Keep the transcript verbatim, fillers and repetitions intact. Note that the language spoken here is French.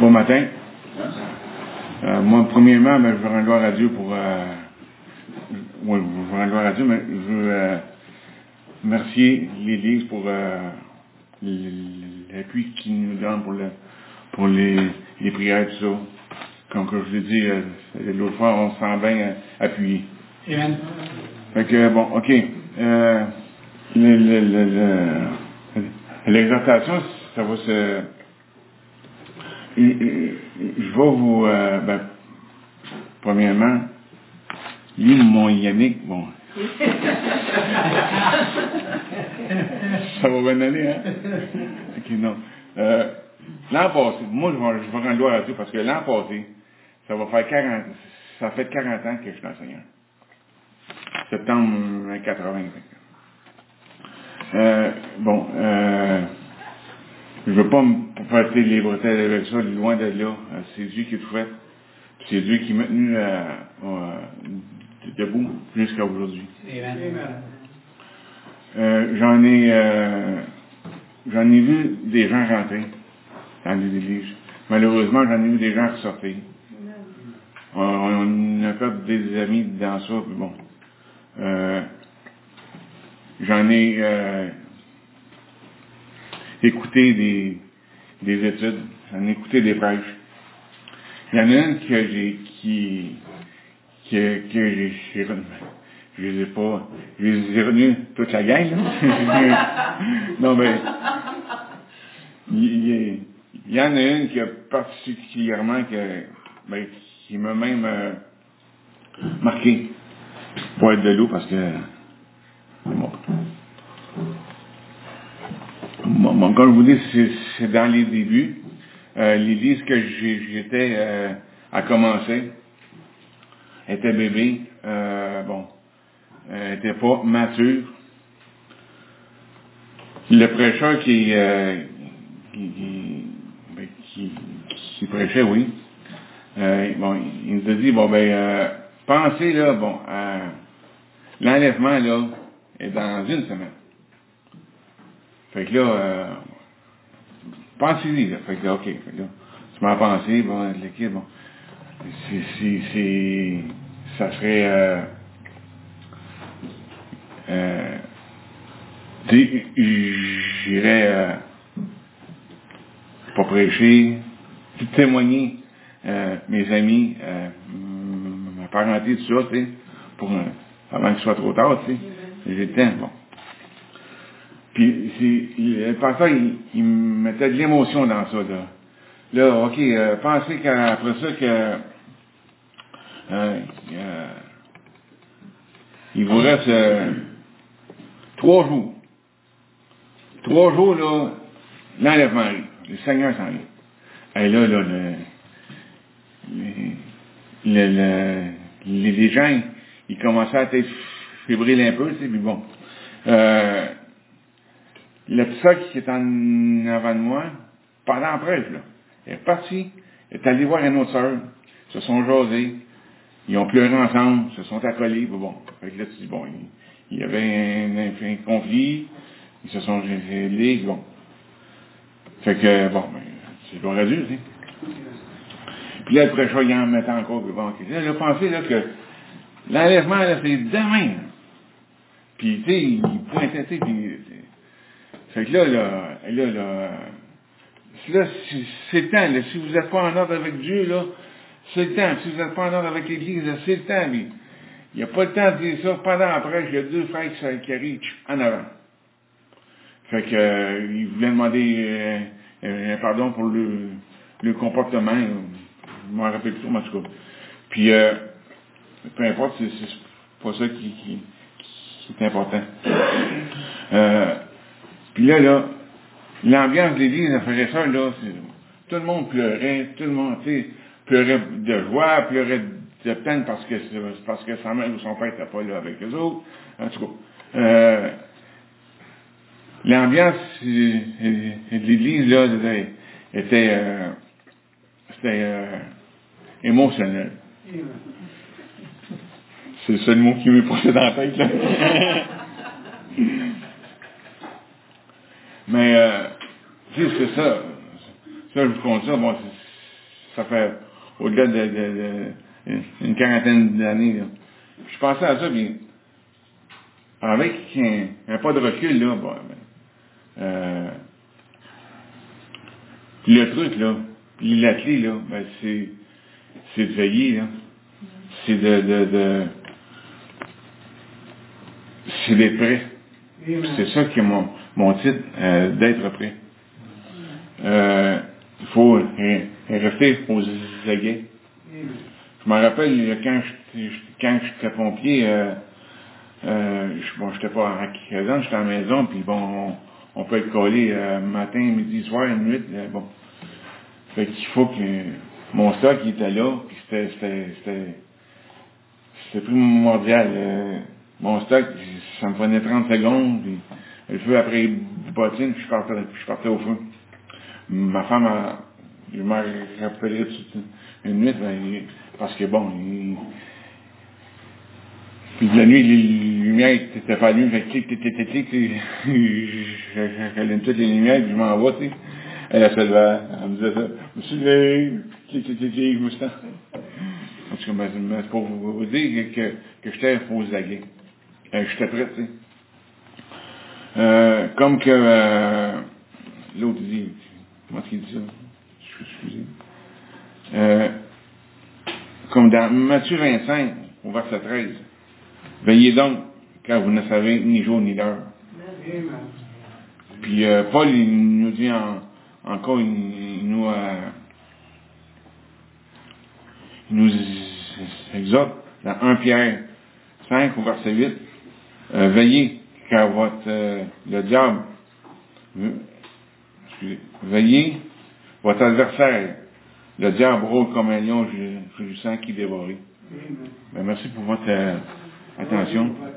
Bon matin. Euh, moi, premièrement, ben, je veux rendre gloire à Dieu pour... Euh, oui, je veux rendre gloire à Dieu, mais je veux euh, remercier l'Église pour euh, l'appui qu'il nous donne pour, le, pour les, les prières et tout ça. Comme que je vous ai dit euh, l'autre fois, on se sent bien euh, appuyé. Amen. Fait que, bon, OK. Euh, le, le, le, le, l'exhortation, ça va se... Je vais vous... Euh, ben, premièrement, lui, mon Yannick, bon... ça va bien aller, hein? OK, non. Euh, l'an passé, moi, je vais, je vais rendre gloire à Dieu parce que l'an passé, ça va faire quarante... Ça fait quarante ans que je suis enseignant. Septembre quatre-vingt. Euh, bon, euh... je veux pas me porter les bretelles avec ça, loin de là. C'est Dieu qui a tout fait. C'est Dieu qui m'a tenu euh, euh, debout jusqu'à aujourd'hui. Euh, j'en ai euh, j'en ai vu des gens rentrer dans les églises. Malheureusement, j'en ai vu des gens ressortir. On, on a fait des amis dans ça, puis bon. Euh, j'en ai euh, écouté des, des études, j'en ai écouté des prêches. Il y en a une que j'ai, qui, que, que j'ai, j'ai, je les ai pas, je les ai retenus toute la gang, là. Non, mais, il, il, il y en a une qui a particulièrement, que, ben, qui m'a même euh, marqué pour être de l'eau, parce que, bon, bon, bon, comme je vous dis, c'est, c'est dans les débuts. Euh, l'église que j'ai, j'étais euh, à commencer était bébé, euh, bon, euh, était pas mature. Le prêcheur qui, euh, qui, qui, ben, qui, qui prêchait, oui, euh, bon, il nous a dit, bon, ben, euh, pensez, là, bon, à l'enlèvement, là, est dans une semaine. Fait que là, euh, pensez-y, là. Fait que là, OK, fait que là, tu m'as pensé, bon, l'équipe, bon, c'est, c'est, c'est, ça serait, euh, euh, j'irais, euh, pas prêcher, témoigner, euh, mes amis, euh, ma parenté, tout ça, tu sais, pour, euh, avant qu'il soit trop tard, tu sais. J'ai le temps, bon. Puis, c'est, le pasteur, il, il mettait de l'émotion dans ça, là. Là, OK, euh, pensez qu'après ça, que, euh, euh, il vous reste, euh, trois jours. Trois jours, là, l'enlèvement arrive. Le Seigneur s'en vient. Et là, là, le, le, le, les, les gens, ils commençaient à être fébriles un peu, tu sais, puis bon. Euh, le petit sac qui est en avant de moi, pendant la prêche, là, elle est partie, elle est allée voir une autre sœur, ils se sont jasés, ils ont pleuré ensemble, ils se sont accolés, puis bon. Fait que là, tu dis, bon, il, il y avait un, un, un conflit, ils se sont gelés, bon. Fait que, bon, ben, c'est gloire à Dieu, tu sais. Puis là, le prêcheur, il en mettait encore, puis bon, ok. Là, j'ai pensé, là, que l'enlèvement, là, c'est demain, là. Puis, tu sais, il pointait, tu sais, puis, fait que là, là, là, là, là, c'est le temps, là, si vous n'êtes pas en ordre avec Dieu, là, c'est le temps. Si vous n'êtes pas en ordre avec l'Église, là, c'est le temps, mais il n'y a pas le temps de dire ça. Pendant après, il y a deux frères qui, qui arrivent en avant. Fait que, euh, il voulait demander euh, euh, pardon pour le, le comportement. Je m'en rappelle plus, en tout cas. Puis, euh, peu importe, c'est, c'est pas ça qui, qui, qui est important. Euh, puis là, là, l'ambiance de l'église, la frère et sœur, là, c'est, tout le monde pleurait, tout le monde, tu sais, pleurait de joie, pleurait de peine parce que, parce que sa mère ou son père n'était pas là avec eux autres. En tout cas, euh, l'ambiance de l'église, là, était, euh, c'était euh, émotionnel. C'est le seul mot qui m'est passé dans la tête, là. Mais, euh, tu sais, c'est ça. Ça, je vous compte ça, bon, ça fait au-delà de, de, de, une quarantaine d'années, là. Je pensais à ça, puis avec un, un pas de recul, là, bon, euh, puis le truc, là, puis la clé, là, ben, c'est, c'est de veiller, là. C'est de, de, de, c'est d'être prêt. C'est ça qui est mon, mon titre, euh, d'être prêt. Euh, il faut euh, rester aux aguets. Je me rappelle, quand je, quand j'étais pompier, euh, euh, je, bon, j'étais pas à Kazan, j'étais à la maison, puis bon, on, on peut être collé euh, matin, midi, soir, nuit, euh, bon. Fait qu'il faut que mon stock, il était là, puis c'était, c'était, c'était, c'était primordial. Euh, mon stock, ça me prenait trente secondes, puis le feu après les bottines, puis je partais, puis je partais au feu. Ma femme, a, je m'en rappellerai toute une nuit, ben, parce que bon, il, puis la nuit, les lumières étaient pas allumées, fait que clic, clic, clic, clic, clic, j'allume toutes les lumières, puis je m'en vais, tu sais. Elle, elle se levait, elle me disait ça, monsieur, clic, clic, clic, clic, je me sens. En tout cas, ben, c'est pour vous dire que, que j'étais aux aguets. Euh, j'étais prêt, tu sais. Euh, comme que, euh, l'autre dit, comment est-ce qu'il dit ça? Je suis excusé. Euh, comme dans Matthieu vingt-cinq, au verset treize. Veillez donc, car vous ne savez ni jour ni l'heure. Puis euh, Paul, il nous dit en, encore, il, il nous, euh, il nous exhorte dans un Pierre cinq, au verset huit, euh, veillez, car votre, euh, le diable, euh, excusez, veillez, votre adversaire, le diable rôde comme un lion rugissant qui dévore. Ben, merci pour votre euh, attention.